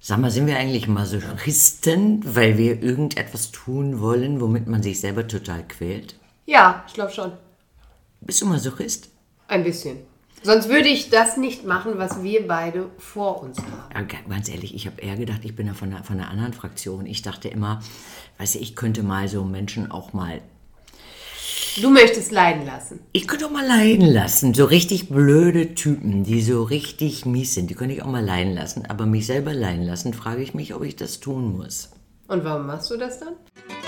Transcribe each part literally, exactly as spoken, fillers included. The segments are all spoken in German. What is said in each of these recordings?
Sag mal, sind wir eigentlich Masochisten, weil wir irgendetwas tun wollen, womit man sich selber total quält? Ja, ich glaube schon. Bist du Masochist? Ein bisschen. Sonst würde ich das nicht machen, was wir beide vor uns haben. Ja, ganz ehrlich, ich habe eher gedacht, ich bin ja von einer, von einer anderen Fraktion. Ich dachte immer, weißt du, ich könnte mal so Menschen auch mal... Du möchtest leiden lassen. Ich könnte auch mal leiden lassen. So richtig blöde Typen, die so richtig mies sind, die könnte ich auch mal leiden lassen. Aber mich selber leiden lassen, frage ich mich, ob ich das tun muss. Und warum machst du das dann?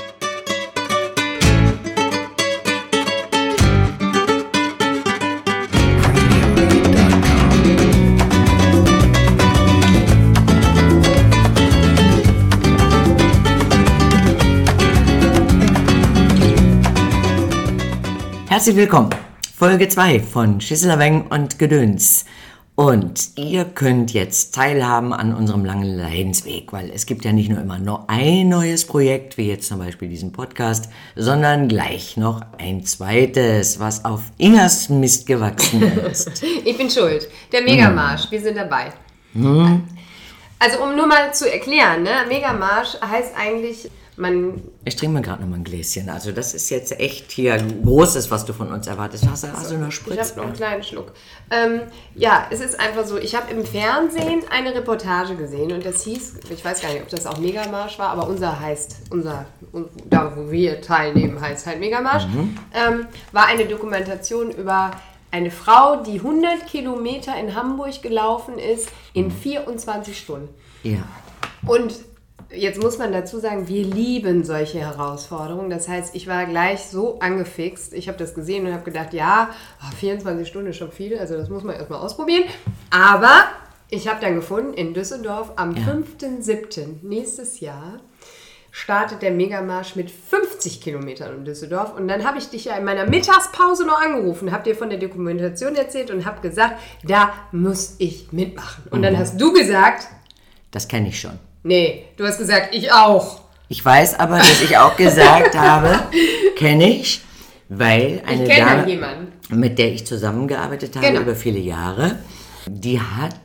Herzlich willkommen, Folge zwei von Schisselerweng und Gedöns. Und ihr könnt jetzt teilhaben an unserem langen Leidensweg, weil es gibt ja nicht nur immer nur ein neues Projekt, wie jetzt zum Beispiel diesen Podcast, sondern gleich noch ein zweites, was auf Ingas Mist gewachsen ist. Ich bin schuld. Der Megamarsch, hm. wir sind dabei. Hm. Also um nur mal zu erklären, ne? Megamarsch heißt eigentlich... Man ich trinke mal gerade noch mal ein Gläschen. Also das ist jetzt echt hier Großes, was du von uns erwartest. Hast du also noch Spritz? Ich habe noch einen kleinen Schluck. Ähm, ja, es ist einfach so, ich habe im Fernsehen eine Reportage gesehen und das hieß, ich weiß gar nicht, ob das auch Megamarsch war, aber unser heißt, unser, da wo wir teilnehmen, heißt halt Megamarsch, mhm. ähm, war eine Dokumentation über eine Frau, die hundert Kilometer in Hamburg gelaufen ist in vierundzwanzig Stunden. Ja. Und jetzt muss man dazu sagen, wir lieben solche Herausforderungen. Das heißt, ich war gleich so angefixt. Ich habe das gesehen und habe gedacht, ja, vierundzwanzig Stunden ist schon viel, also das muss man erstmal ausprobieren. Aber ich habe dann gefunden, in Düsseldorf am ja. fünften siebten nächstes Jahr startet der Megamarsch mit fünfzig Kilometern in Düsseldorf. Und dann habe ich dich ja in meiner Mittagspause noch angerufen, habe dir von der Dokumentation erzählt und habe gesagt, da muss ich mitmachen. Und mhm. dann hast du gesagt... Das kenne ich schon. Nee, du hast gesagt, ich auch. Ich weiß aber, dass ich auch gesagt habe, kenne ich, weil eine ich Dame, jemanden. mit der ich zusammengearbeitet habe genau. über viele Jahre, die hat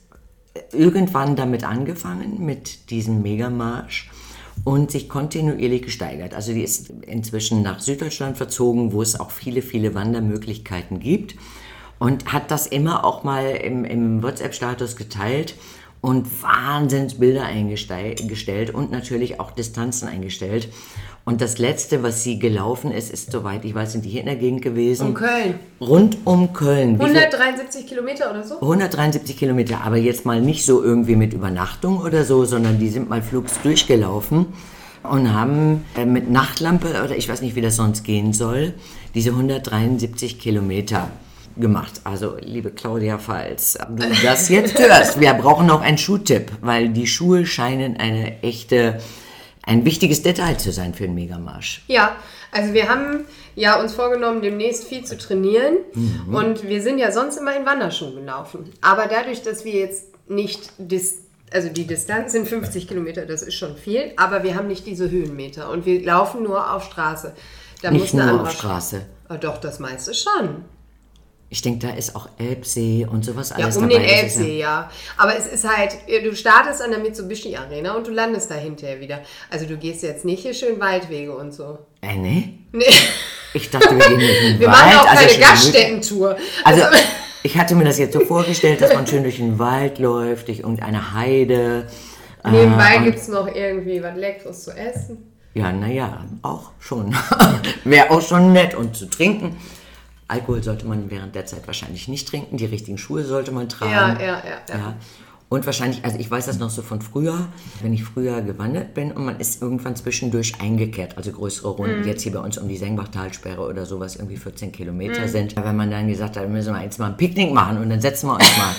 irgendwann damit angefangen, mit diesem Megamarsch und sich kontinuierlich gesteigert. Also die ist inzwischen nach Süddeutschland verzogen, wo es auch viele, viele Wandermöglichkeiten gibt und hat das immer auch mal im, im WhatsApp-Status geteilt. Und Wahnsinnsbilder eingestellt und natürlich auch Distanzen eingestellt. Und das Letzte, was sie gelaufen ist, ist, soweit ich weiß, sind die hier in der Gegend gewesen. Um Köln. Rund um Köln. hundertdreiundsiebzig Kilometer oder so? hundertdreiundsiebzig Kilometer, aber jetzt mal nicht so irgendwie mit Übernachtung oder so, sondern die sind mal flugs durchgelaufen und haben mit Nachtlampe, oder ich weiß nicht, wie das sonst gehen soll, diese hundertdreiundsiebzig Kilometer gemacht. Also, liebe Claudia, falls du das jetzt hörst, wir brauchen noch einen Schuhtipp, weil die Schuhe scheinen eine echte, ein wichtiges Detail zu sein für den Megamarsch. Ja, also wir haben ja uns vorgenommen, demnächst viel zu trainieren mhm. und wir sind ja sonst immer in Wanderschuhen gelaufen. Aber dadurch, dass wir jetzt nicht, dis- also die Distanz sind fünfzig Kilometer, das ist schon viel, aber wir haben nicht diese Höhenmeter und wir laufen nur auf Straße. Da nicht muss eine nur andere auf Straße? Oh, doch, das meiste schon. Ich denke, da ist auch Elbsee und sowas alles dabei. Ja, um den Elbsee, ja. ja. Aber es ist halt, du startest an der Mitsubishi Arena und du landest da hinterher wieder. Also du gehst jetzt nicht hier schön Waldwege und so. Äh, nee? Nee. Ich dachte, wir gehen durch den wir Wald. Wir machen auch keine also Gaststättentour. Also, also ich hatte mir das jetzt so vorgestellt, dass man schön durch den Wald läuft, durch irgendeine Heide. Nebenbei äh, gibt es noch irgendwie was Leckeres zu essen. Ja, naja, auch schon. Wäre auch schon nett. Und zu trinken. Alkohol sollte man während der Zeit wahrscheinlich nicht trinken. Die richtigen Schuhe sollte man tragen. Ja, ja, ja. ja. ja. Und wahrscheinlich, also ich weiß das noch so von früher, wenn ich früher gewandert bin und man ist irgendwann zwischendurch eingekehrt, also größere Runden, mm. jetzt hier bei uns um die Sengbachtalsperre oder sowas, irgendwie vierzehn Kilometer mm. sind. Wenn man dann gesagt hat, müssen wir jetzt mal ein Picknick machen und dann setzen wir uns mal.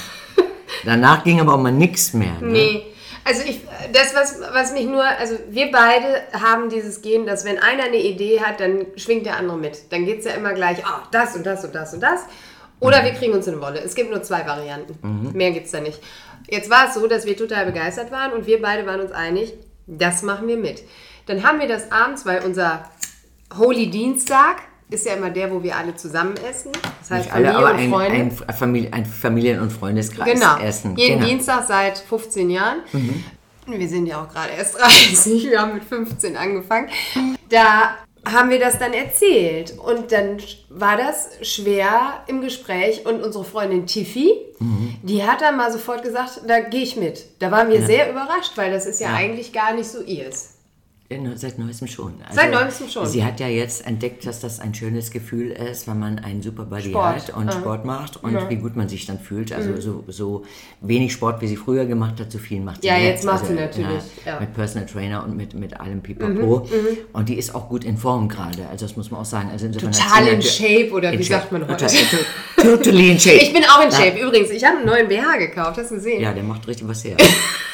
Danach ging aber auch mal nichts mehr. Ne? Nee. Also ich, das, was, was mich nur, also wir beide haben dieses Gen, dass wenn einer eine Idee hat, dann schwingt der andere mit. Dann geht es ja immer gleich, oh, das und das und das und das. Oder mhm. wir kriegen uns in eine Wolle. Es gibt nur zwei Varianten. Mhm. Mehr gibt es da nicht. Jetzt war es so, dass wir total begeistert waren und wir beide waren uns einig, das machen wir mit. Dann haben wir das abends, weil unser Holy Dienstag ist ja immer der, wo wir alle zusammen essen. Das heißt, alle, Familie aber und ein, Freunde. Ein, Familie, ein Familien- und Freundeskreis genau. essen. Jeden genau. Dienstag seit fünfzehn Jahren. Mhm. wir sind ja auch gerade erst dreißig, wir haben mit fünfzehn angefangen, da haben wir das dann erzählt und dann war das schwer im Gespräch und unsere Freundin Tiffy, mhm. die hat dann mal sofort gesagt, da gehe ich mit. Da waren wir ja. sehr überrascht, weil das ist ja, ja. eigentlich gar nicht so ihrs. Seit Neuestem schon. Also Seit Neuestem schon. Sie hat ja jetzt entdeckt, dass das ein schönes Gefühl ist, wenn man einen super Body Sport. hat und ah. Sport macht und ja. wie gut man sich dann fühlt. Also mhm. so, so wenig Sport, wie sie früher gemacht hat, so viel macht sie ja, jetzt. Ja, jetzt macht also, sie natürlich. Ja, ja. Mit Personal Trainer und mit, mit allem Pipapo. Mhm. Mhm. Und die ist auch gut in Form gerade. Also das muss man auch sagen. Also insofern Total in Shape oder wie shape. sagt man heute? Total, totally in Shape. Ich bin auch in Shape. Ja. Übrigens, ich habe einen neuen B H gekauft. Hast du gesehen? Ja, der macht richtig was her.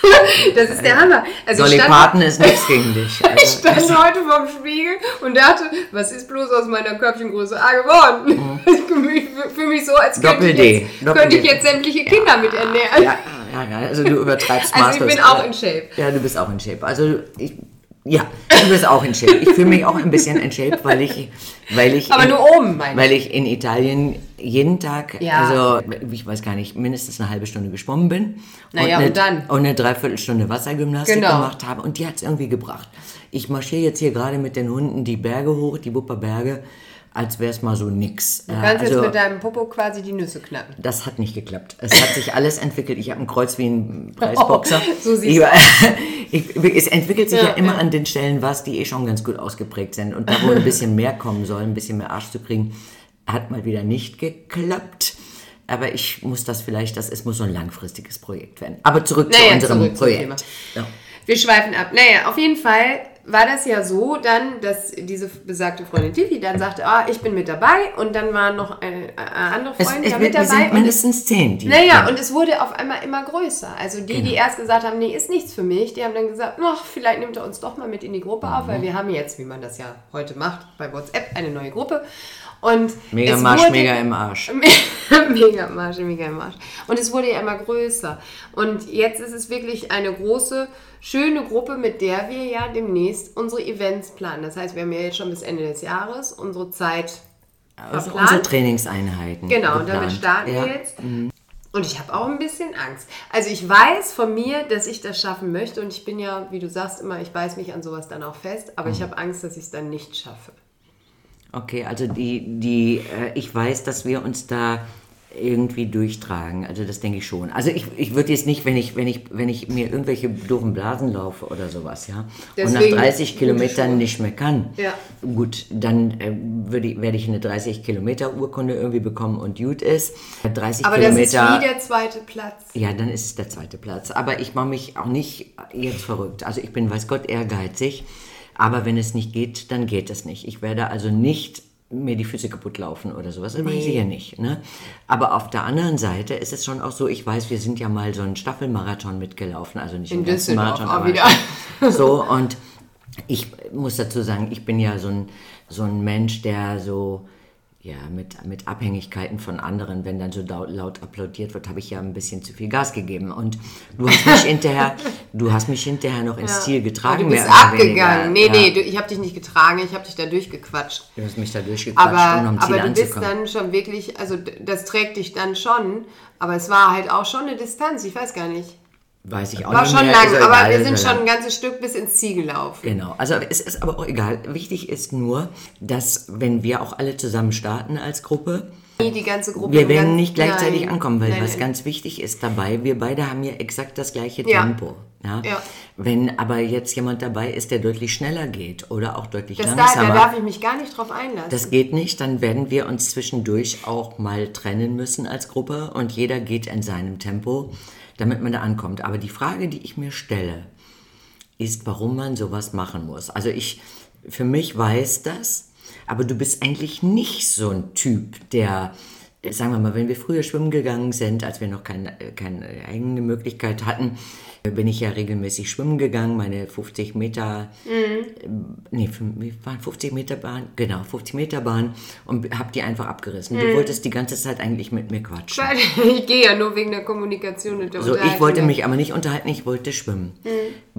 Das ist der Hammer. Also Dolly Parton ist nichts gegen dich. Also, ich stand heute vorm Spiegel und dachte, was ist bloß aus meiner Körbchengröße A geworden? Mhm. Ich fühle mich so, als könnte ich, jetzt, könnte ich jetzt sämtliche Kinder ja. mit ernähren. Ja, ja, ja, also du übertreibst also maßlos. Also ich bin auch in Shape. Ja, du bist auch in Shape. Also ich... Ja, du bist auch in Shape. Ich fühle mich auch ein bisschen in Shape, weil ich, weil ich, aber in, nur oben, meine ich. Weil ich in Italien jeden Tag, ja. also ich weiß gar nicht, mindestens eine halbe Stunde geschwommen bin naja, und, eine, und dann und eine Dreiviertelstunde Wassergymnastik genau. gemacht habe und die hat es irgendwie gebracht. Ich marschiere jetzt hier gerade mit den Hunden die Berge hoch, die Wupperberge, als wäre es mal so nix. Du kannst also, jetzt mit deinem Popo quasi die Nüsse knacken. Das hat nicht geklappt. Es hat sich alles entwickelt. Ich habe ein Kreuz wie ein Preisboxer. Oh, so siehst ich, ich, es entwickelt sich ja, ja immer ja. an den Stellen was, die eh schon ganz gut ausgeprägt sind. Und da, wo ein bisschen mehr kommen soll, ein bisschen mehr Arsch zu kriegen, hat mal wieder nicht geklappt. Aber ich muss das vielleicht, das es muss so ein langfristiges Projekt werden. Aber zurück naja, zu unserem zurück Projekt. Ja. Wir schweifen ab. Naja, auf jeden Fall war das ja so dann, dass diese besagte Freundin Tiffy dann sagte, ah, ich bin mit dabei und dann waren noch eine, eine andere Freundin es, es, da mit wir dabei. Sind mindestens zehn. Die naja, ja. und es wurde auf einmal immer größer. Also die, genau. die erst gesagt haben, nee, ist nichts für mich, die haben dann gesagt, ach, vielleicht nimmt er uns doch mal mit in die Gruppe mhm. auf, weil wir haben jetzt, wie man das ja heute macht, bei WhatsApp eine neue Gruppe. Und mega es Marsch, wurde, mega im Arsch. mega Marsch, mega im Arsch. Und es wurde ja immer größer. Und jetzt ist es wirklich eine große, schöne Gruppe, mit der wir ja demnächst unsere Events planen. Das heißt, wir haben ja jetzt schon bis Ende des Jahres unsere Zeit also verplant. Unsere Trainingseinheiten. Genau, geplant. Und damit starten ja. wir jetzt. Mhm. Und ich habe auch ein bisschen Angst. Also ich weiß von mir, dass ich das schaffen möchte. Und ich bin ja, wie du sagst, immer, ich beiß mich an sowas dann auch fest. Aber mhm. ich habe Angst, dass ich es dann nicht schaffe. Okay, also die, die, äh, ich weiß, dass wir uns da irgendwie durchtragen. Also das denke ich schon. Also ich, ich würde jetzt nicht, wenn ich, wenn ich, wenn ich mir irgendwelche doofen Blasen laufe oder sowas, ja, Deswegen, und nach dreißig Kilometern nicht mehr kann, ja. gut, dann äh, würde ich, werde ich eine dreißig Kilometer Urkunde irgendwie bekommen und gut ist. dreißig Aber Kilometer, das ist wie der zweite Platz. Ja, dann ist es der zweite Platz. Aber ich mache mich auch nicht jetzt verrückt. Also ich bin, weiß Gott, ehrgeizig. Aber wenn es nicht geht, dann geht es nicht. Ich werde also nicht mir die Füße kaputt laufen oder sowas. Das mache ich sicher nicht. Ne? Aber auf der anderen Seite ist es schon auch so, ich weiß, wir sind ja mal so einen Staffelmarathon mitgelaufen, also nicht in einen ganzen Marathon, aber wieder. So, und ich muss dazu sagen, ich bin ja so ein, so ein Mensch, der so ja, mit, mit Abhängigkeiten von anderen, wenn dann so laut, laut applaudiert wird, habe ich ja ein bisschen zu viel Gas gegeben. Und du hast mich hinterher, du hast mich hinterher noch ins ja. Ziel getragen. Aber du bist abgegangen. Nee, ja. nee, du, ich habe dich nicht getragen, ich habe dich da durchgequatscht. Du hast mich da durchgequatscht, aber, um am Ziel aber du anzukommen. bist dann schon wirklich, also das trägt dich dann schon, aber es war halt auch schon eine Distanz, ich weiß gar nicht. Weiß ich auch war nicht schon mehr. lang, also aber egal, wir sind schon lang. ein ganzes Stück bis ins Ziel gelaufen. Genau, also es ist aber auch egal. Wichtig ist nur, dass wenn wir auch alle zusammen starten als Gruppe, die ganze Gruppe wir werden ganz, nicht gleichzeitig nein, ankommen, weil nein, was nein. ganz wichtig ist dabei, wir beide haben ja exakt das gleiche ja. Tempo. Ja? Ja. Wenn aber jetzt jemand dabei ist, der deutlich schneller geht oder auch deutlich das langsamer, da, da darf ich mich gar nicht drauf einlassen. Das geht nicht, dann werden wir uns zwischendurch auch mal trennen müssen als Gruppe und jeder geht in seinem Tempo, damit man da ankommt. Aber die Frage, die ich mir stelle, ist, warum man sowas machen muss. Also ich, für mich weiß das, aber du bist eigentlich nicht so ein Typ, der, sagen wir mal, wenn wir früher schwimmen gegangen sind, als wir noch keine, keine eigene Möglichkeit hatten, bin ich ja regelmäßig schwimmen gegangen, meine fünfzig Meter, mhm. nee, waren fünfzig Meter Bahn, genau, fünfzig Meter Bahn und habe die einfach abgerissen. Mhm. Du wolltest die ganze Zeit eigentlich mit mir quatschen. Ich gehe ja nur wegen der Kommunikation und der So, ich wollte mich aber nicht unterhalten, ich wollte schwimmen. Mhm.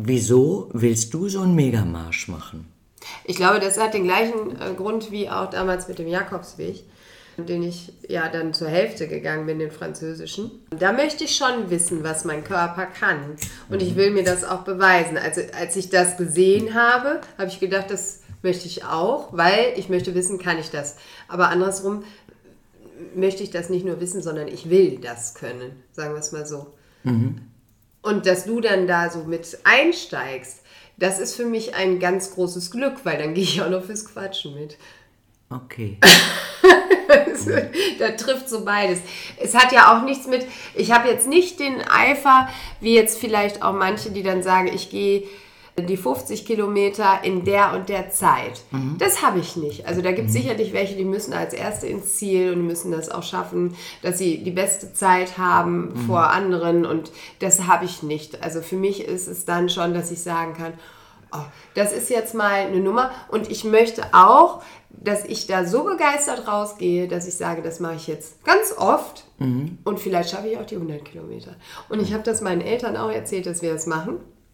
Wieso willst du so einen Megamarsch machen? Ich glaube, das hat den gleichen äh, Grund wie auch damals mit dem Jakobsweg. den ich ja dann zur Hälfte gegangen bin, den französischen. Da möchte ich schon wissen, was mein Körper kann. Und ich will mir das auch beweisen. Also als ich das gesehen habe, habe ich gedacht, das möchte ich auch, weil ich möchte wissen, kann ich das. Aber andersrum möchte ich das nicht nur wissen, sondern ich will das können, sagen wir es mal so. Mhm. Und dass du dann da so mit einsteigst, das ist für mich ein ganz großes Glück, weil dann gehe ich auch noch fürs Quatschen mit. Okay. Da trifft so beides. Es hat ja auch nichts mit, ich habe jetzt nicht den Eifer, wie jetzt vielleicht auch manche, die dann sagen, ich gehe die fünfzig Kilometer in der und der Zeit. Mhm. Das habe ich nicht. Also da gibt es mhm. sicherlich welche, die müssen als Erste ins Ziel und müssen das auch schaffen, dass sie die beste Zeit haben mhm. vor anderen und das habe ich nicht. Also für mich ist es dann schon, dass ich sagen kann, oh, das ist jetzt mal eine Nummer und ich möchte auch, dass ich da so begeistert rausgehe, dass ich sage, das mache ich jetzt ganz oft mhm. und vielleicht schaffe ich auch die hundert Kilometer. Und ich habe das meinen Eltern auch erzählt, dass wir das machen.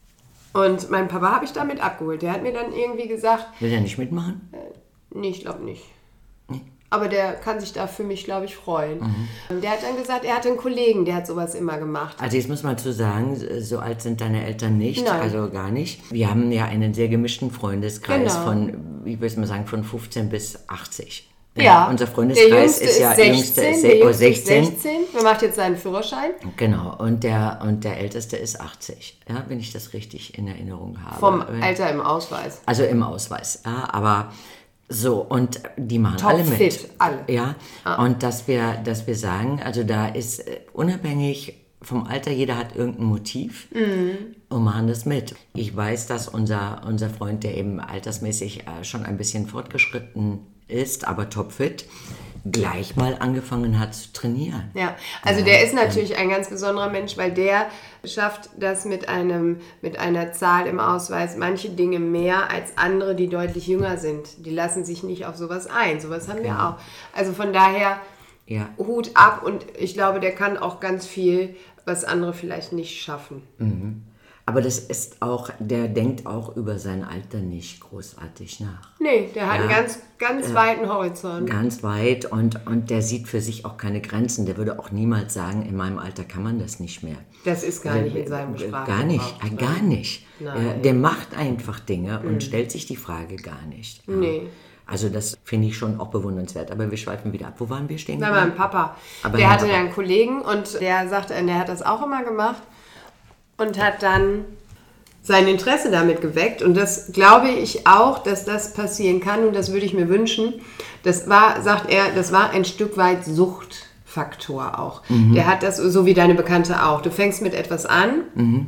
Und meinen Papa habe ich damit abgeholt. Der hat mir dann irgendwie gesagt... Will der nicht mitmachen? Äh, nee, ich glaube nicht. Nee. Aber der kann sich da für mich, glaube ich, freuen. Mhm. Der hat dann gesagt, er hatte einen Kollegen, der hat sowas immer gemacht. Also jetzt muss man zu sagen, so alt sind deine Eltern nicht, Nein. also gar nicht. Wir haben ja einen sehr gemischten Freundeskreis genau. von, wie würde man sagen, von fünfzehn bis achtzig. Ja, ja, unser Freundeskreis ist ja sechzehn, jüngste ist der jüngste sechzehn. Ist sechzehn. Wer macht jetzt seinen Führerschein? Genau, und der, und der Älteste ist achtzig, ja, wenn ich das richtig in Erinnerung habe. Vom Alter im Ausweis. Also im Ausweis, ja, aber so, und die machen Top alle mit. Fit, alle. Ja, ah. und dass wir, dass wir sagen, also da ist äh, unabhängig vom Alter, jeder hat irgendein Motiv mhm. und machen das mit. Ich weiß, dass unser, unser Freund, der eben altersmäßig äh, schon ein bisschen fortgeschritten ist, aber topfit, gleich mal angefangen hat zu trainieren. Ja, also ja, der ist natürlich ein ganz besonderer Mensch, weil der schafft das mit einem mit einer Zahl im Ausweis manche Dinge mehr als andere, die deutlich jünger sind. Die lassen sich nicht auf sowas ein. Sowas haben wir ja auch. Also von daher ja. Hut ab und ich glaube, der kann auch ganz viel, was andere vielleicht nicht schaffen. Mhm. Aber das ist auch, der denkt auch über sein Alter nicht großartig nach. Nee, der hat ja, einen ganz, ganz äh, weiten Horizont. Ganz weit und, und der sieht für sich auch keine Grenzen. Der würde auch niemals sagen, in meinem Alter kann man das nicht mehr. Das ist gar nicht in seinem Sprachgebrauch. Gar nicht, äh, gar nicht. Äh, der macht einfach Dinge und mhm. stellt sich die Frage gar nicht. Ja. Nee. Also das finde ich schon auch bewundernswert. Aber wir schweifen wieder ab. Wo waren wir stehen? Bei meinem Papa. Aber der hatte ja einen Kollegen und der sagte, der hat das auch immer gemacht. Und hat dann sein Interesse damit geweckt. Und das glaube ich auch, dass das passieren kann. Und das würde ich mir wünschen. Das war, sagt er, das war ein Stück weit Suchtfaktor auch. Mhm. Der hat das, so wie deine Bekannte auch. Du fängst mit etwas an, mhm.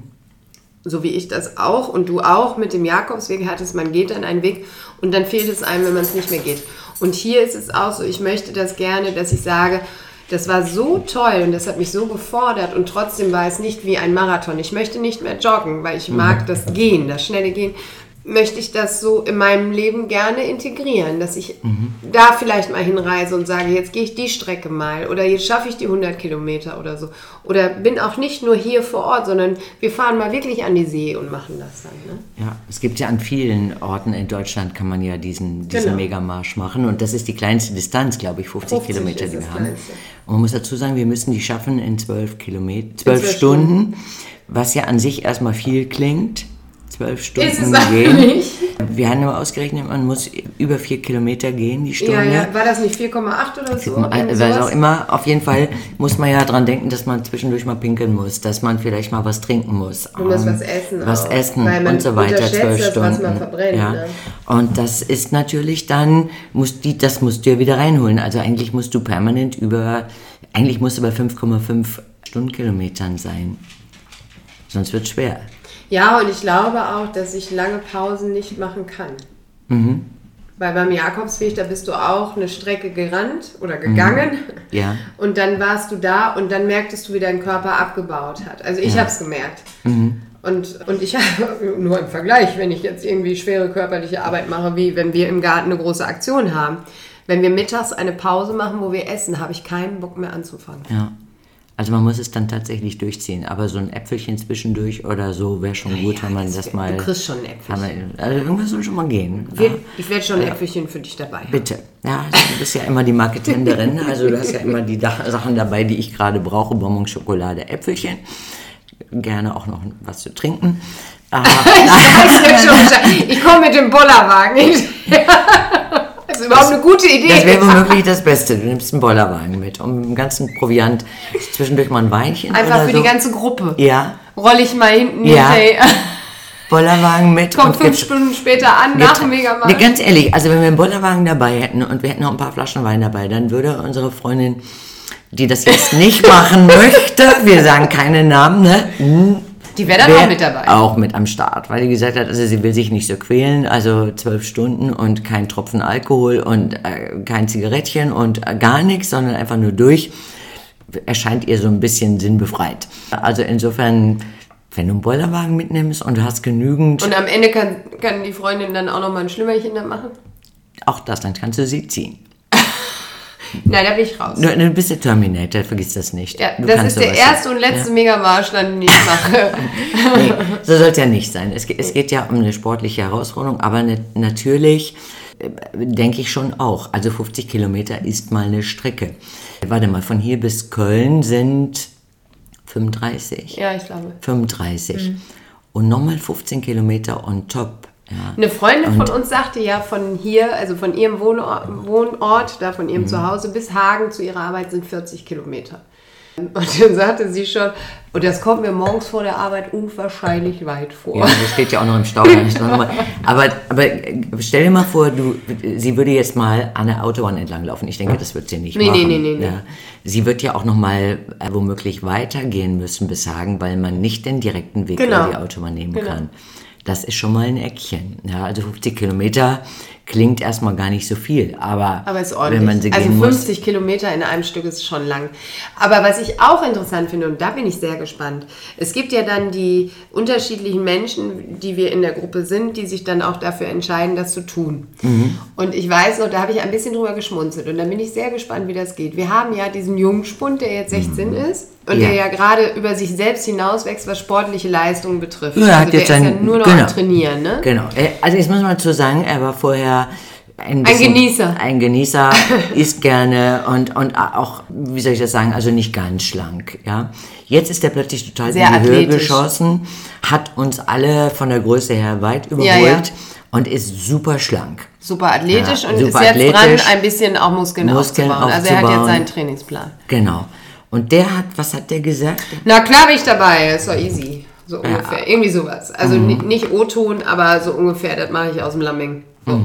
so wie ich das auch. Und du auch mit dem Jakobsweg hattest, man geht dann einen Weg. Und dann fehlt es einem, wenn man es nicht mehr geht. Und hier ist es auch so, ich möchte das gerne, dass ich sage, das war so toll und das hat mich so gefordert und trotzdem war es nicht wie ein Marathon. Ich möchte nicht mehr joggen, weil ich mag das Gehen, das schnelle Gehen. Möchte ich das so in meinem Leben gerne integrieren, dass ich mhm. da vielleicht mal hinreise und sage, jetzt gehe ich die Strecke mal oder jetzt schaffe ich die hundert Kilometer oder so. Oder bin auch nicht nur hier vor Ort, sondern wir fahren mal wirklich an die See und machen das dann. Ne? Ja, es gibt ja an vielen Orten in Deutschland kann man ja diesen, diesen genau. Megamarsch machen und das ist die kleinste Distanz, glaube ich, fünfzig, fünfzig Kilometer, die wir haben. Kleinste. Und man muss dazu sagen, wir müssen die schaffen in zwölf Kilometer, zwölf Stunden, was ja an sich erstmal viel klingt. Zwölf Stunden ist es gehen. Nicht. Wir haben aber ausgerechnet, man muss über vier Kilometer gehen die Stunde. Ja, ja. War das nicht vier Komma acht oder so? Was auch immer. Auf jeden Fall muss man ja dran denken, dass man zwischendurch mal pinkeln muss, dass man vielleicht mal was trinken muss. Du musst um, was essen. Was auch. essen Weil man und so weiter. Zwölf das, Stunden. Was man verbrennt, ja. Ne? Und das ist natürlich dann, musst die, das musst du ja wieder reinholen. Also eigentlich musst du permanent über, eigentlich musst du bei fünf Komma fünf Stundenkilometern sein. Sonst wird es schwer. Ja, und ich glaube auch, dass ich lange Pausen nicht machen kann. Mhm. Weil beim Jakobsweg, da bist du auch eine Strecke gerannt oder gegangen. Mhm. Ja. Und dann warst du da und dann merktest du, wie dein Körper abgebaut hat. Also ich ja. habe es gemerkt. Mhm. Und, und ich habe nur im Vergleich, wenn ich jetzt irgendwie schwere körperliche Arbeit mache, wie wenn wir im Garten eine große Aktion haben. Wenn wir mittags eine Pause machen, wo wir essen, habe ich keinen Bock mehr anzufangen. Ja. Also man muss es dann tatsächlich durchziehen, aber so ein Äpfelchen zwischendurch oder so wäre schon gut, Ja, wenn man das das wär- mal... du kriegst schon ein Äpfelchen. Wir, also irgendwas soll schon mal gehen. Wir- Ja. Ich werde schon ein Äpfelchen für dich dabei haben. Bitte. Ja, du bist ja immer die Marketenderin, also du hast ja immer die Dach- Sachen dabei, die ich gerade brauche, Bonbon, Schokolade, Äpfelchen. Gerne auch noch was zu trinken. Aber, Ich weiß jetzt schon Bescheid. Ich komme mit dem Bollerwagen. Das ist überhaupt eine gute Idee. das wäre womöglich das Beste. Du nimmst einen Bollerwagen mit, um im ganzen Proviant zwischendurch mal ein Weinchen Einfach oder für so. die ganze Gruppe. Ja, Roll ich mal hinten Ja. hinterher. Bollerwagen mit. Kommt und fünf gibt's- Stunden später an, nach dem Megamarkt. Nee, ganz ehrlich, also wenn wir einen Bollerwagen dabei hätten und wir hätten noch ein paar Flaschen Wein dabei, dann würde unsere Freundin, die das jetzt nicht machen möchte, wir sagen keine Namen, ne? Die wäre dann wär auch mit dabei. Auch mit am Start, weil die gesagt hat, also sie will sich nicht so quälen, also zwölf Stunden und kein Tropfen Alkohol und äh, kein Zigarettchen und äh, gar nichts, sondern einfach nur durch, erscheint ihr so ein bisschen sinnbefreit. Also insofern, wenn du einen Bollerwagen mitnimmst und du hast genügend, Und am Ende kann, kann die Freundin dann auch noch mal ein Schlimmerchen da machen? auch das, dann kannst du sie ziehen. Nein, da bin ich raus. Du, du bist der Terminator, vergiss das nicht. Ja, Du das kannst ist der sowas- erste und letzte Megamarsch, dann, den ich mache. Nee, so soll es ja nicht sein. Es, ge- es geht ja um eine sportliche Herausforderung, aber ne, natürlich äh, denke ich schon auch. Also fünfzig Kilometer ist mal eine Strecke. Warte mal, von hier bis Köln sind fünfunddreißig. Ja, ich glaube. fünfunddreißig. Und nochmal fünfzehn Kilometer on top. Ja. Eine Freundin von uns sagte ja, von hier, also von ihrem Wohnort, Wohnort da von ihrem Mhm. Zuhause bis Hagen zu ihrer Arbeit sind vierzig Kilometer. Und dann sagte sie schon, und das kommt mir morgens vor der Arbeit unwahrscheinlich weit vor. Ja, das steht ja auch noch im Stau. aber, aber stell dir mal vor, du, sie würde jetzt mal an der Autobahn entlang laufen. Ich denke, das wird sie nicht Nee, machen. nee, nee, nee, nee. Ja. Sie wird ja auch noch mal äh, womöglich weitergehen müssen bis Hagen, weil man nicht den direkten Weg Genau. über die Autobahn nehmen Genau. kann. Das ist schon mal ein Eckchen. Ja, also fünfzig Kilometer klingt erstmal gar nicht so viel, aber, Aber es ist ordentlich. wenn man sie also gehen muss... fünfzig Kilometer in einem Stück ist schon lang. Aber was ich auch interessant finde, und da bin ich sehr gespannt, es gibt ja dann die unterschiedlichen Menschen, die wir in der Gruppe sind, die sich dann auch dafür entscheiden, das zu tun. Mhm. Und ich weiß noch, da habe ich ein bisschen drüber geschmunzelt und da bin ich sehr gespannt, wie das geht. Wir haben ja diesen Jungspund, der jetzt sechzehn ist und Ja. der ja gerade über sich selbst hinauswächst, was sportliche Leistungen betrifft. Ja, er hat also der jetzt ist ein- ja nur noch genau. am Trainieren, ne? Genau. Äh, Also jetzt muss man dazu sagen, er war vorher ein, Ein bisschen, Genießer. Ein Genießer, isst gerne und, und auch, wie soll ich das sagen, also nicht ganz schlank. Ja. Jetzt ist er plötzlich total Sehr in die Höhe athletisch. geschossen, hat uns alle von der Größe her weit überholt Ja, ja. und ist super schlank. Super athletisch Ja, und super ist jetzt athletisch. dran, ein bisschen auch Muskeln, Muskeln aufzubauen. Also er hat aufzubauen. jetzt seinen Trainingsplan. Genau. Und der hat, was hat der gesagt? Na klar bin ich dabei, das ist doch easy. So ungefähr, irgendwie sowas. Also ni- nicht O-Ton, aber so ungefähr, das mache ich aus dem Lamming. So.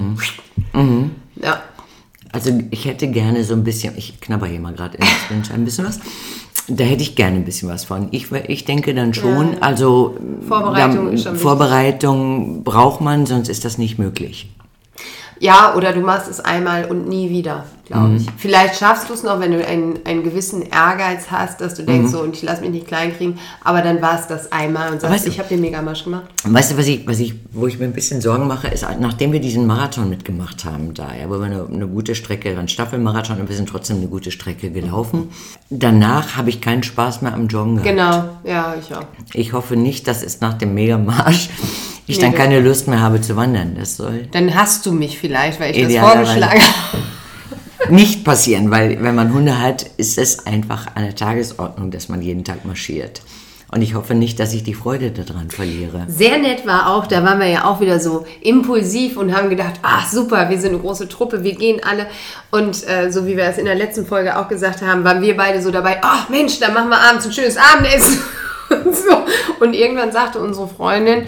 Ja. Also ich hätte gerne so ein bisschen, ich knabber hier mal gerade in das Windschein ein bisschen was, da hätte ich gerne ein bisschen was von. Ich, ich denke dann schon, also Vorbereitung da, ist schon wichtig. Vorbereitung braucht man, sonst ist das nicht möglich. Ja, oder du machst es einmal und nie wieder, glaube ich. Vielleicht schaffst du es noch, wenn du einen, einen gewissen Ehrgeiz hast, dass du denkst, so, und ich lasse mich nicht klein kriegen, aber dann war es das einmal und sagst, weißt du- ich habe den Megamarsch gemacht. Weißt du, was ich, was ich, wo ich mir ein bisschen Sorgen mache, ist, nachdem wir diesen Marathon mitgemacht haben, da, ja, wo wir eine, eine gute Strecke, ein Staffelmarathon, und wir sind trotzdem eine gute Strecke gelaufen. Danach habe ich keinen Spaß mehr am Joggen gehabt. Genau, ja, ich auch. Ich hoffe nicht, dass es nach dem Megamarsch ich Nee, dann das- keine Lust mehr habe zu wandern. Das soll Dann hast du mich vielleicht, weil ich das Idealerweise. vorgeschlagen habe. nicht passieren, weil wenn man Hunde hat, ist es einfach an der Tagesordnung, dass man jeden Tag marschiert. Und ich hoffe nicht, dass ich die Freude daran verliere. Sehr nett war auch, da waren wir ja auch wieder so impulsiv und haben gedacht, ach super, wir sind eine große Truppe, wir gehen alle. Und äh, so wie wir es in der letzten Folge auch gesagt haben, waren wir beide so dabei, ach Mensch, dann machen wir abends ein schönes Abendessen. und, so. Und irgendwann sagte unsere Freundin,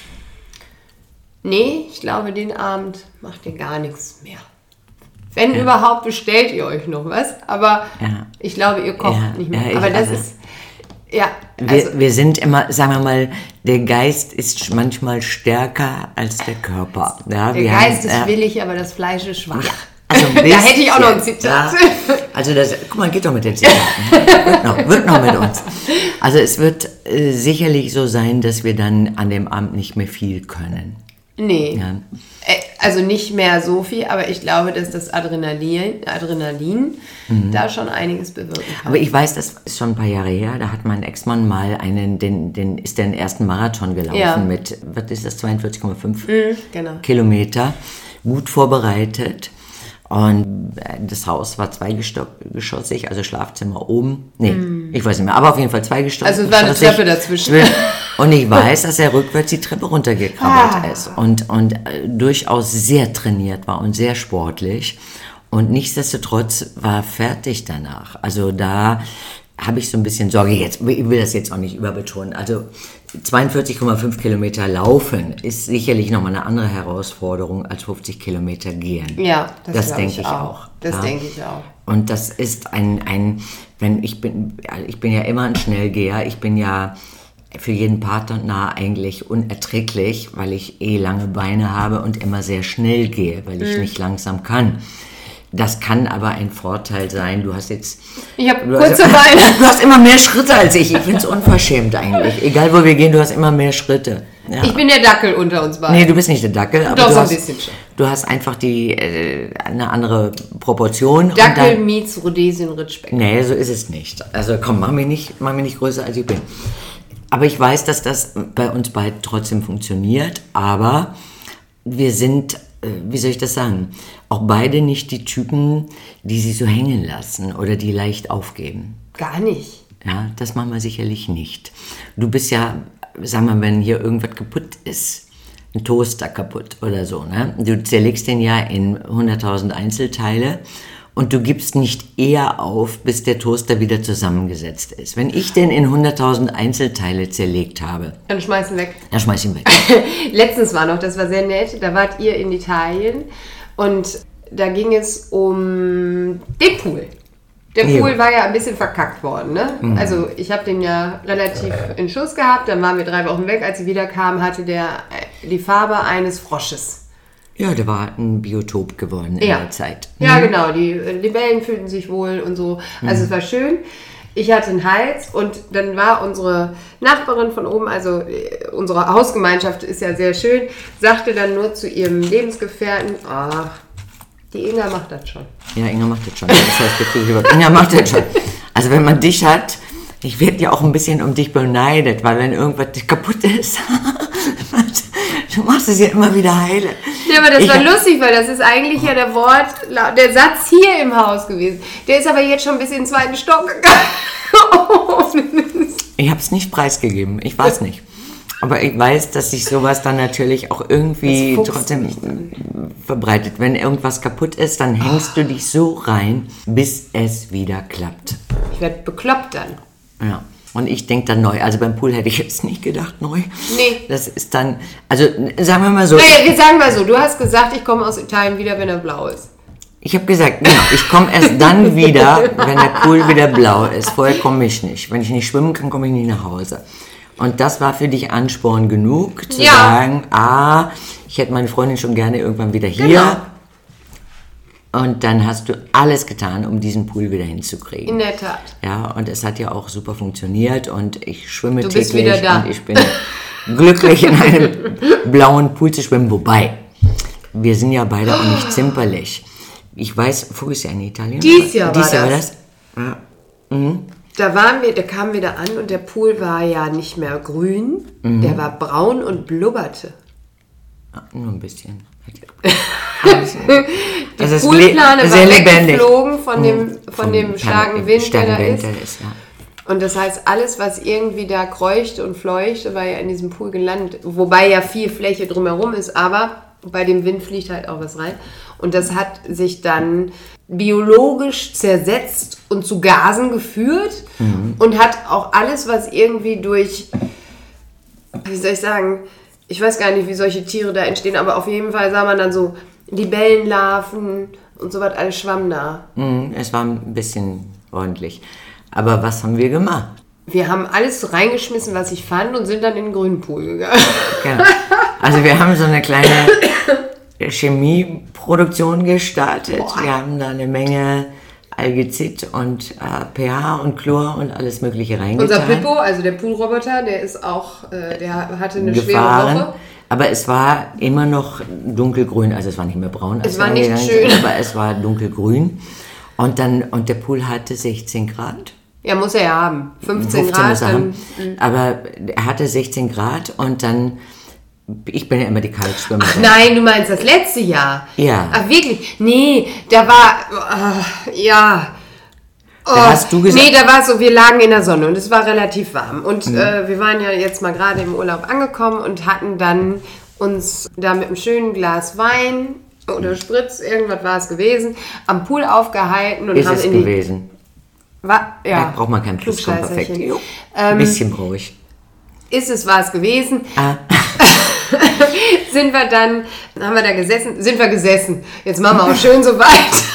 nee, ich glaube, den Abend macht ihr gar nichts mehr. Wenn überhaupt, bestellt ihr euch noch was. Aber Ja. ich glaube, ihr kocht Ja, nicht mehr. ja, ich- aber das also- ist, ja, also, Wir, wir sind immer, sagen wir mal, der Geist ist manchmal stärker als der Körper. Ja, der wir Geist haben, ist äh, willig, aber das Fleisch ist schwach. Also ein Da hätte ich auch noch ein bisschen, Zitat. Ja. Also das, guck mal, geht doch mit den Zitaten. wird, noch, wird noch mit uns. Also es wird äh, sicherlich so sein, dass wir dann an dem Abend nicht mehr viel können. Nee. Ja. Äh, Also nicht mehr so viel, aber ich glaube, dass das Adrenalin, Adrenalin mhm. da schon einiges bewirken kann. Aber ich weiß, das ist schon ein paar Jahre her, da hat mein Ex-Mann mal einen, den, den ist den ersten Marathon gelaufen ja. mit, was ist das, zweiundvierzig Komma fünf mhm, genau. Kilometer, gut vorbereitet. Und das Haus war zweigeschossig, also Schlafzimmer oben. Nee, mm. ich weiß nicht mehr, aber auf jeden Fall zweigeschossig. Also es war eine Treppe dazwischen. Und ich weiß, dass er rückwärts die Treppe runtergekrabbelt ah. ist und, und durchaus sehr trainiert war und sehr sportlich. Und nichtsdestotrotz war fertig danach. Also da habe ich so ein bisschen Sorge. Jetzt, ich will das jetzt auch nicht überbetonen. Also zweiundvierzig Komma fünf Kilometer laufen ist sicherlich nochmal eine andere Herausforderung als fünfzig Kilometer gehen. Ja, das, das denke ich, ich auch. auch. Das ja. denke ich auch. Und das ist ein, ein, wenn ich bin, ich bin ja immer ein Schnellgeher. Ich bin ja für jeden Partner eigentlich unerträglich, weil ich eh lange Beine habe und immer sehr schnell gehe, weil ich mhm. nicht langsam kann. Das kann aber ein Vorteil sein. Du hast jetzt... Ich habe kurze Beine. Du hast immer mehr Schritte als ich. Ich finde es unverschämt eigentlich. Egal, wo wir gehen, du hast immer mehr Schritte. Ja. Ich bin der Dackel unter uns beiden. Nee, du bist nicht der Dackel. Aber Doch, du so ein hast, bisschen schon. Du hast einfach die, äh, eine andere Proportion. Dackel dann, meets Rhodesien-Ritschbeck. Nee, so ist es nicht. Also komm, mach mich nicht, mach mich nicht größer, als ich bin. Aber ich weiß, dass das bei uns beiden trotzdem funktioniert. Aber wir sind... wie soll ich das sagen, auch beide nicht die Typen, die sie so hängen lassen oder die leicht aufgeben. Gar nicht. Ja, das machen wir sicherlich nicht. Du bist ja, sag mal, wenn hier irgendwas kaputt ist, ein Toaster kaputt oder so, ne? Du zerlegst den ja in hunderttausend Einzelteile und du gibst nicht eher auf, bis der Toaster wieder zusammengesetzt ist. Wenn ich den in hunderttausend Einzelteile zerlegt habe... Dann schmeiß ihn weg. Dann schmeiß ihn weg. Letztens war noch, das war sehr nett, da wart ihr in Italien und da ging es um den Pool. Der Pool ja. war ja ein bisschen verkackt worden, ne? Mhm. Also ich habe den ja relativ in Schuss gehabt, dann waren wir drei Wochen weg. Als ich wiederkam, hatte der die Farbe eines Frosches. Ja, der war ein Biotop geworden in ja. der Zeit. Ja, genau. Die Libellen fühlten sich wohl und so. Also mhm. es war schön. Ich hatte einen Hals und dann war unsere Nachbarin von oben, also unsere Hausgemeinschaft ist ja sehr schön, sagte dann nur zu ihrem Lebensgefährten, ach, die Inga macht das schon. Ja, Inga macht das schon. Das heißt, Inga macht das schon. Also wenn man dich hat, ich werde ja auch ein bisschen um dich beneidet, weil wenn irgendwas kaputt ist, du machst es ja immer wieder heile. Ja, aber das ich war lustig, weil das ist eigentlich ja der Wort, der Satz hier im Haus gewesen. Der ist aber jetzt schon bis in den zweiten Stock gegangen. Ich habe es nicht preisgegeben, ich weiß nicht. Aber ich weiß, dass sich sowas dann natürlich auch irgendwie trotzdem verbreitet. Wenn irgendwas kaputt ist, dann hängst oh. du dich so rein, bis es wieder klappt. Ich werde bekloppt dann. Ja. Und ich denke dann neu. Also beim Pool hätte ich jetzt nicht gedacht neu. Nee. Das ist dann, also sagen wir mal so. Naja, wir sagen mal so, du hast gesagt, ich komme aus Italien wieder, wenn er blau ist. Ich habe gesagt, genau, ich komme erst dann wieder, wenn der Pool wieder blau ist. Vorher komme ich nicht. Wenn ich nicht schwimmen kann, komme ich nicht nach Hause. Und das war für dich Ansporn genug, zu ja. sagen, ah, ich hätte meine Freundin schon gerne irgendwann wieder hier. Genau. Und dann hast du alles getan, um diesen Pool wieder hinzukriegen. In der Tat. Ja, und es hat ja auch super funktioniert und ich schwimme du täglich bist wieder da. Und ich bin glücklich, in einem blauen Pool zu schwimmen. Wobei, wir sind ja beide auch nicht zimperlich. Ich weiß, wo ist ja in Italien? Dies Jahr Dies war Jahr das. War das? Ja. Mhm. Da waren wir, da kamen wir da an und der Pool war ja nicht mehr grün, mhm. der war braun und blubberte. Ja, nur ein bisschen. Die also Poolplane war weggeflogen von dem, von Vom dem starken Wind, starken der da Wind, ist. Der ist ja. Und das heißt, alles, was irgendwie da kreucht und fleucht, war ja in diesem Pool gelandet. Wobei ja viel Fläche drumherum ist, aber bei dem Wind fliegt halt auch was rein. Und das hat sich dann biologisch zersetzt und zu Gasen geführt mhm. und hat auch alles, was irgendwie durch, wie soll ich sagen, ich weiß gar nicht, wie solche Tiere da entstehen, aber auf jeden Fall sah man dann so Libellenlarven und so was, alles schwamm da. Mhm, es war ein bisschen ordentlich. Aber was haben wir gemacht? Wir haben alles reingeschmissen, was ich fand und sind dann in den grünen Pool gegangen. Genau. Also wir haben so eine kleine Chemieproduktion gestartet. Boah. Wir haben da eine Menge Algezid und äh, pH und Chlor und alles mögliche reingetan. Unser Pippo, also der Poolroboter, der ist auch, äh, der hatte eine Gefahren. schwere Woche. Aber es war immer noch dunkelgrün, also es war nicht mehr braun. Es war nicht schön. Sind, aber es war dunkelgrün. Und, dann, und der Pool hatte sechzehn Grad. Ja, muss er ja haben. fünfzehn Grad. Muss er haben. Aber er hatte sechzehn Grad und dann, ich bin ja immer die Kaltschwimmerin. Ach nein, du meinst das letzte Jahr? Ja. Ach wirklich? Nee, da war, uh, ja... Oh, da hast du gesagt, nee, da war es so, wir lagen in der Sonne und es war relativ warm. Und mhm. äh, wir waren ja jetzt mal gerade im Urlaub angekommen und hatten dann uns da mit einem schönen Glas Wein oder Spritz, irgendwas war es gewesen, am Pool aufgehalten. Und ist haben es in die, gewesen? War, ja. Da braucht man kein Plusquamperfekt. Ähm, Ein bisschen brauche ich. Ist es, war es gewesen. Ah. Sind wir dann, haben wir da gesessen, sind wir gesessen. Jetzt machen wir auch schön so weit.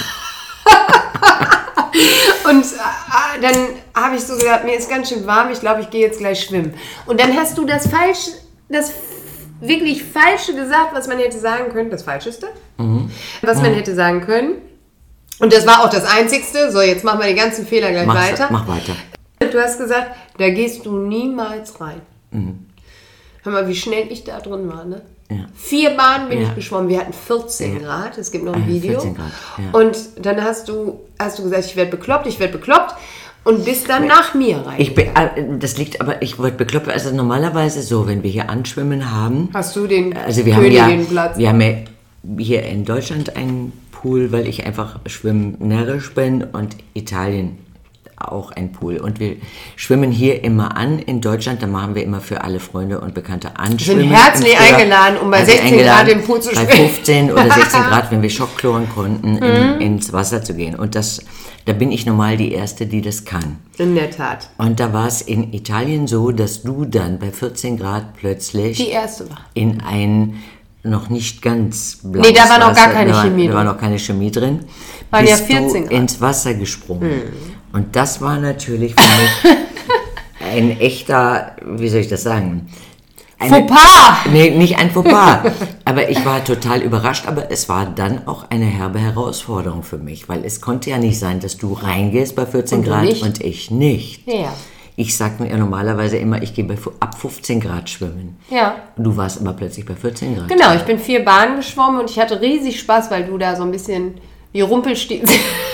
Und äh, dann habe ich so gedacht, mir ist ganz schön warm, ich glaube, ich gehe jetzt gleich schwimmen. Und dann hast du das Falsche, das wirklich Falsche gesagt, was man hätte sagen können, das Falscheste, mhm. was man hätte sagen können. Und das war auch das Einzigste. So, jetzt machen wir die ganzen Fehler gleich Mach's, weiter. Mach weiter. Du hast gesagt, da gehst du niemals rein. Mhm. Hör mal, wie schnell ich da drin war, ne? Ja. Vier Bahnen bin ja. ich geschwommen. Wir hatten vierzehn ja. Grad. Es gibt noch ein äh, Video. vierzehn Grad, ja. Und dann hast du, hast du gesagt, ich werde bekloppt, ich werde bekloppt. Und bist dann nach mir rein. Ich bin, das liegt aber, ich wollte bekloppt, also normalerweise so, wenn wir hier Anschwimmen haben. Hast du den also wir Königinplatz? Haben ja, wir haben ja hier in Deutschland einen Pool, weil ich einfach schwimmnärrisch bin und Italien auch ein Pool. Und wir schwimmen hier immer an in Deutschland, da machen wir immer für alle Freunde und Bekannte Anschwimmen. Sind herzlich eingeladen, um bei sechzehn Grad im Pool zu schwimmen. Bei fünfzehn oder sechzehn Grad, wenn wir Schockkloren konnten, in, mhm. ins Wasser zu gehen. Und das, da bin ich normal die Erste, die das kann. In der Tat. Und da war es in Italien so, dass du dann bei vierzehn Grad plötzlich die Erste war. in ein noch nicht ganz blaues Nee, da war noch Wasser, gar keine da war, Chemie da drin. war noch keine Chemie drin. Waren bist ja vierzehn du Grad. ins Wasser gesprungen. Hm. Und das war natürlich für mich ein echter, wie soll ich das sagen? Eine, Fauxpas! Nee, nicht ein Fauxpas. Aber ich war total überrascht. Aber es war dann auch eine herbe Herausforderung für mich. Weil es konnte ja nicht sein, dass du reingehst bei vierzehn Grad nicht. und ich nicht. Ja. Ich sag mir ja normalerweise immer, ich gehe bei, ab fünfzehn Grad schwimmen. Ja. Du warst aber plötzlich bei vierzehn Grad. Genau, ich bin vier Bahnen geschwommen und ich hatte riesig Spaß, weil du da so ein bisschen wie Rumpelstilzchen.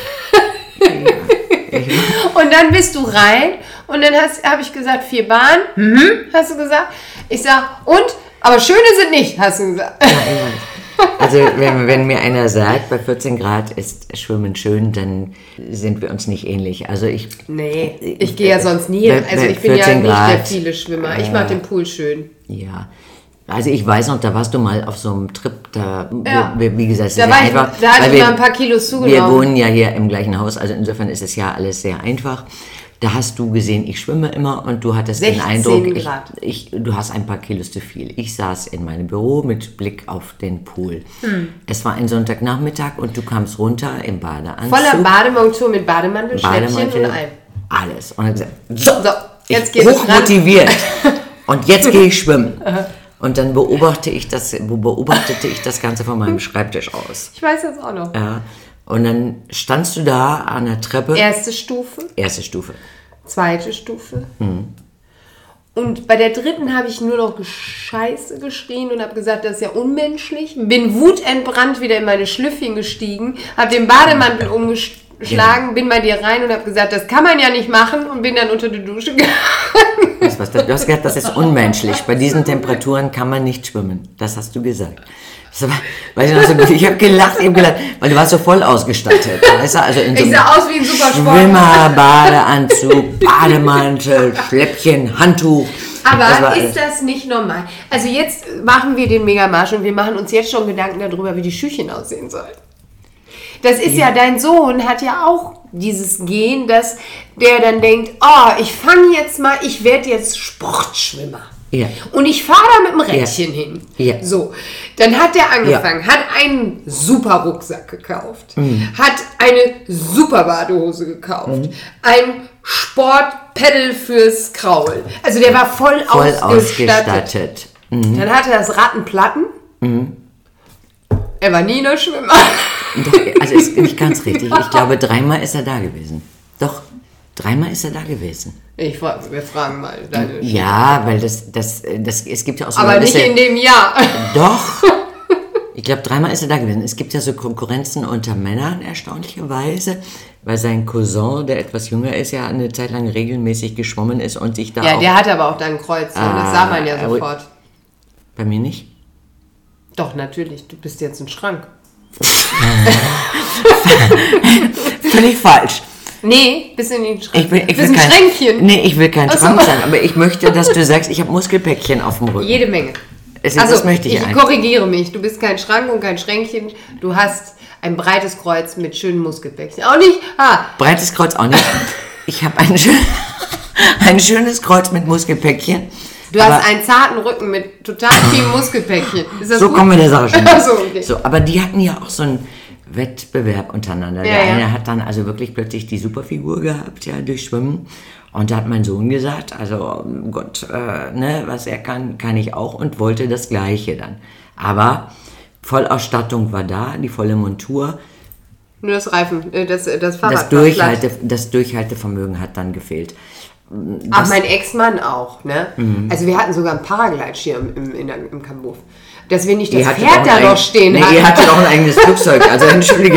Und dann bist du rein und dann habe ich gesagt, vier Bahnen, mhm. hast du gesagt. Ich sag, und? Aber schöne sind nicht, hast du gesagt. Ja, also wenn, wenn mir einer sagt, bei vierzehn Grad ist Schwimmen schön, dann sind wir uns nicht ähnlich. Also ich, nee, ich gehe ja sonst nie. Also ich bin ja nicht Grad, der viele Schwimmer. Ich mag den Pool schön. Ja. Also ich weiß noch, da warst du mal auf so einem Trip, da, ja. wie, wie gesagt, es da ist war ja ich, einfach. Da hatte ich wir, mal ein paar Kilos zugenommen. Wir wohnen ja hier im gleichen Haus, also insofern ist es ja alles sehr einfach. Da hast du gesehen, ich schwimme immer und du hattest den Eindruck, ich, ich, du hast ein paar Kilos zu viel. Ich saß in meinem Büro mit Blick auf den Pool. Hm. Es war ein Sonntagnachmittag und du kamst runter im Badeanzug. Voller Bademontur mit Bademantel, Bademantel Schnäppchen und allem. Alles. Und dann gesagt, so, so jetzt ich geht hoch motiviert und jetzt gehe ich schwimmen. Und dann beobachte ich das, beobachtete ich das Ganze von meinem Schreibtisch aus. Ich weiß das auch noch. Ja. Und dann standst du da an der Treppe. Erste Stufe. Erste Stufe. Zweite Stufe. Mhm. Und bei der dritten habe ich nur noch Scheiße geschrien und habe gesagt, das ist ja unmenschlich. Bin wutentbrannt wieder in meine Schlüffchen gestiegen, habe den Bademantel umgeschlagen, ja. bin bei dir rein und habe gesagt, das kann man ja nicht machen und bin dann unter die Dusche gegangen. Was, was, du hast gesagt, das ist unmenschlich. Bei diesen Temperaturen kann man nicht schwimmen. Das hast du gesagt. Das war, weiß ich noch so gut. Ich habe gelacht, ich hab gelacht, weil du warst so voll ausgestattet. Weißt du, also in so ich sah aus wie ein Supersport. Schwimmer, Badeanzug, Bademantel, Schläppchen, Handtuch. Aber das ist das nicht normal? Also jetzt machen wir den Megamarsch und wir machen uns jetzt schon Gedanken darüber, wie die Schüchchen aussehen sollen. Das ist ja. ja, dein Sohn hat ja auch dieses Gen, dass der dann denkt, oh, ich fange jetzt mal, ich werde jetzt Sportschwimmer. Ja. Und ich fahre da mit dem Rädchen ja. hin. Ja. So, dann hat der angefangen, ja. hat einen super Rucksack gekauft, mhm. hat eine super Badehose gekauft, mhm. ein Sportpedal fürs Kraul. Also der war voll, voll ausgestattet. ausgestattet. Mhm. Dann hatte er das Rattenplatten. Mhm. Er war nie noch Schwimmer. Doch, also ist nicht ganz richtig. Ich glaube, dreimal ist er da gewesen. Doch. Dreimal ist er da gewesen. Ich frage, wir fragen mal deine Ja, weil das, das, das, es gibt ja auch so... Aber nicht in dem Jahr. Doch. Ich glaube, dreimal ist er da gewesen. Es gibt ja so Konkurrenzen unter Männern, erstaunlicherweise, weil sein Cousin, der etwas jünger ist, ja eine Zeit lang regelmäßig geschwommen ist und sich da Ja, auch... der hatte aber auch dann ein Kreuz, ah, das sah man ja sofort. Bei mir nicht? Doch, natürlich. Du bist jetzt ein Schrank. Völlig falsch. Nee, bist du nicht ein Schrank. Ich will, ich bist will ein kein, Schränkchen. Nee, ich will kein Ach so. Schrank sein, aber ich möchte, dass du sagst, ich habe Muskelpäckchen auf dem Rücken. Jede Menge. Es, Also, das möchte ich ich eigentlich. korrigiere mich. Du bist kein Schrank und kein Schränkchen. Du hast ein breites Kreuz mit schönen Muskelpäckchen. Auch nicht? Ah. Breites Kreuz auch nicht. Ich habe ein, schön, ein schönes Kreuz mit Muskelpäckchen. Du hast einen zarten Rücken mit total vielen Muskelpäckchen. Ist das so gut? kommen wir der Sache schon. Ach so, okay. So, aber die hatten ja auch so einen Wettbewerb untereinander. Ja, der ja. eine hat dann also wirklich plötzlich die Superfigur gehabt, ja, durch Schwimmen. Und da hat mein Sohn gesagt, also oh Gott, äh, ne, was er kann, kann ich auch, und wollte das Gleiche dann. Aber Vollausstattung war da, die volle Montur. Nur das Reifen, äh, das, das Fahrrad. Das, Durchhalte, das Durchhaltevermögen hat dann gefehlt. Ach, mein Ex-Mann auch, ne? Mhm. Also wir hatten sogar einen Paragleitschirm im, im, im Kabuff. Dass wir nicht das Ihr hattet Pferd auch da ein noch eigen- stehen nee, hatten. ihr hattet auch ein eigenes Flugzeug, also entschuldige.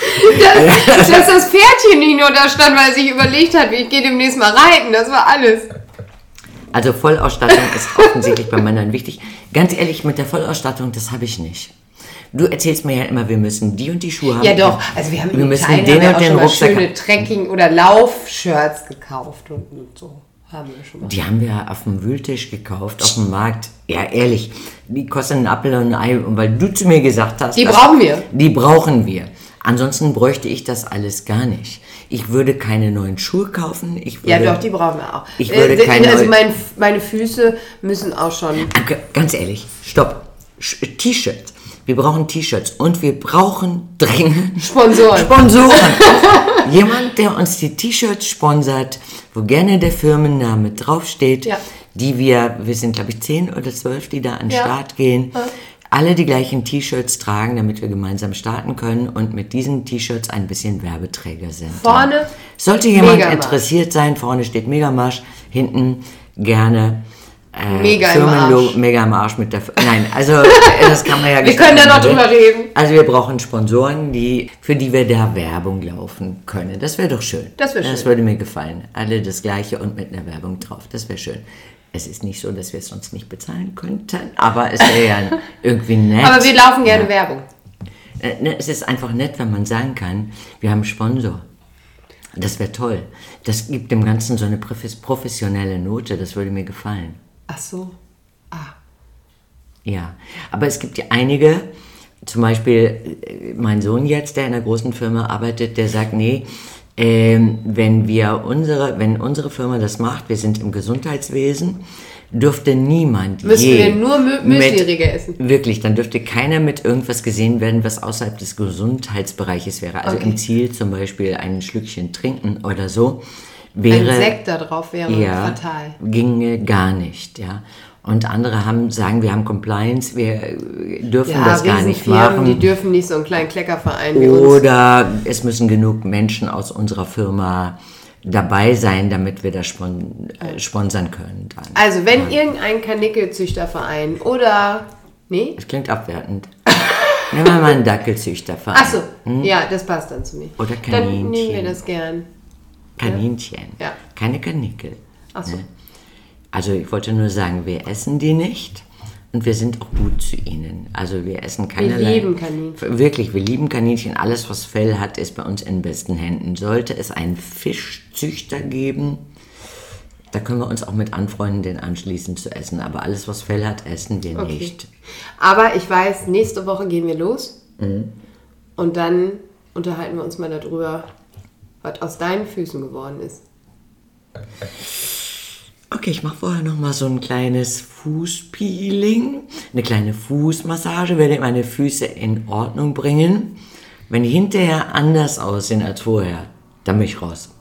dass, dass das Pferdchen nicht nur da stand, weil er sich überlegt hat, ich gehe demnächst mal reiten. Das war alles. Also Vollausstattung ist offensichtlich bei Männern wichtig. Ganz ehrlich, mit der Vollausstattung, das habe ich nicht. Du erzählst mir ja immer, wir müssen die und die Schuhe haben. Ja doch, also wir haben wir in müssen Italien den haben wir und auch den schon mal Rucksack schöne haben. Trekking- oder Laufshirts gekauft und, und so. Haben wir schon mal. Die haben wir auf dem Wühltisch gekauft, auf dem Markt. Ja, ehrlich, die kosten einen Apfel und ein Ei. Und weil du zu mir gesagt hast... Die dass- brauchen wir. Die brauchen wir. Ansonsten bräuchte ich das alles gar nicht. Ich würde keine neuen Schuhe kaufen. Ich würde, Ja doch, die brauchen wir auch. Ich würde Äh, keine... also mein, meine Füße müssen auch schon... Okay, ganz ehrlich, stopp. Sch- T-Shirts. Wir brauchen T-Shirts und wir brauchen dringend Sponsoren. Sponsoren. Jemand, der uns die T-Shirts sponsert, wo gerne der Firmenname draufsteht, Ja. die wir, wir sind glaube ich zehn oder zwölf, die da an den Ja. Start gehen, Ja. alle die gleichen T-Shirts tragen, damit wir gemeinsam starten können und mit diesen T-Shirts ein bisschen Werbeträger sind. Vorne Sollte jemand Megamarsch. interessiert sein, vorne steht Megamarsch, hinten gerne äh, Mega im Firmenlogo, Arsch. Mega im Arsch mit der... F- Nein, also das kann man ja... Wir können da noch drüber reden. Also wir brauchen Sponsoren, die, für die wir da Werbung laufen können. Das wäre doch schön. Das wäre schön. Das würde mir gefallen. Alle das Gleiche und mit einer Werbung drauf. Das wäre schön. Es ist nicht so, dass wir es sonst nicht bezahlen könnten, aber es wäre ja irgendwie nett. Aber wir laufen gerne Werbung. Äh, ne, Es ist einfach nett, wenn man sagen kann, wir haben einen Sponsor. Das wäre toll. Das gibt dem Ganzen so eine profes- professionelle Note. Das würde mir gefallen. Ach so. Ah. Ja, aber es gibt ja einige, zum Beispiel äh, mein Sohn jetzt, der in einer großen Firma arbeitet, der sagt, nee, ähm, wenn wir unsere, wenn unsere Firma das macht, wir sind im Gesundheitswesen, dürfte niemand Müssen je wir nur Mü- Müsli-Riegel mit- essen. Wirklich, dann dürfte keiner mit irgendwas gesehen werden, was außerhalb des Gesundheitsbereiches wäre. Also Okay. im Ziel zum Beispiel ein Schlückchen trinken oder so. Wäre, Ein Sekt da drauf wäre ja, fatal. ginge gar nicht, ja. Und andere haben, sagen, wir haben Compliance, wir äh, dürfen Ja, das gar nicht Riesenfirmen, machen. die dürfen nicht so einen kleinen Kleckerverein wie uns. Oder es müssen genug Menschen aus unserer Firma dabei sein, damit wir das spon äh, sponsern können. Dann. Also, wenn irgendein Kanickelzüchterverein oder... Nee? Das klingt abwertend. Nehmen wir mal einen Dackelzüchterverein. Ach so, ja, das passt dann zu mir. Oder Dann Kaninchen. nehmen wir das gern. Kaninchen. Ja. Keine Kanickel. Ach so. Ne? Also ich wollte nur sagen, wir essen die nicht und wir sind auch gut zu ihnen. Also wir essen keinerlei... lieben Kaninchen. Wirklich, wir lieben Kaninchen. Alles, was Fell hat, ist bei uns in besten Händen. Sollte es einen Fischzüchter geben, da können wir uns auch mit anfreunden, den anschließend zu essen. Aber alles, was Fell hat, essen wir Okay. nicht. Aber ich weiß, nächste Woche gehen wir los. Mhm. Und dann unterhalten wir uns mal darüber, was aus deinen Füßen geworden ist. Okay, ich mache vorher noch mal so ein kleines Fußpeeling, eine kleine Fußmassage, werde meine Füße in Ordnung bringen. Wenn die hinterher anders aussehen als vorher, dann bin ich raus.